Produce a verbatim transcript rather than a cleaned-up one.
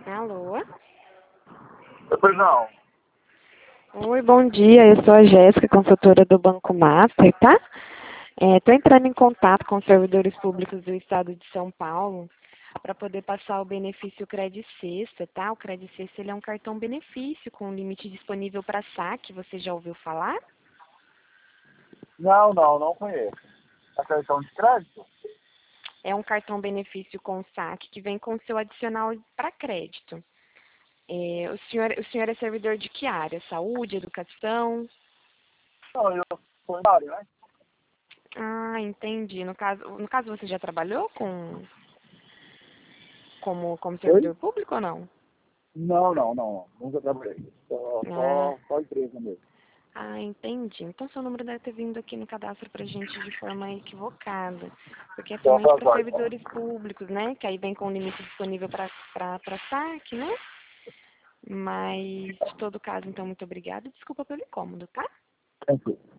Alô? Pois não. Oi, bom dia. Eu sou a Jéssica, consultora do Banco Master, tá? Estou entrando em contato com os servidores públicos do Estado de São Paulo para poder passar o benefício Credit Sexta, tá? O Credit Sexta ele é um cartão benefício com limite disponível para saque. Você já ouviu falar? Não, não, não conheço. A cartão de crédito? É um cartão benefício com saque que vem com seu adicional para crédito. É, o, senhor, o senhor é servidor de que área? Saúde, educação? Não, eu sou empresário, né? Ah, entendi. No caso, no caso você já trabalhou com como, como Oi? servidor público ou não? Não, não, não. Nunca trabalhei. Só, Ah, só, só empresa mesmo. ah, entendi. Então seu número deve ter vindo aqui no cadastro pra gente de forma equivocada. Porque é Só somente para para voz. servidores públicos, né? Que aí vem com limite disponível para saque, né? Mas, de todo caso, então, muito obrigada. Desculpa pelo incômodo, tá? Tranquilo.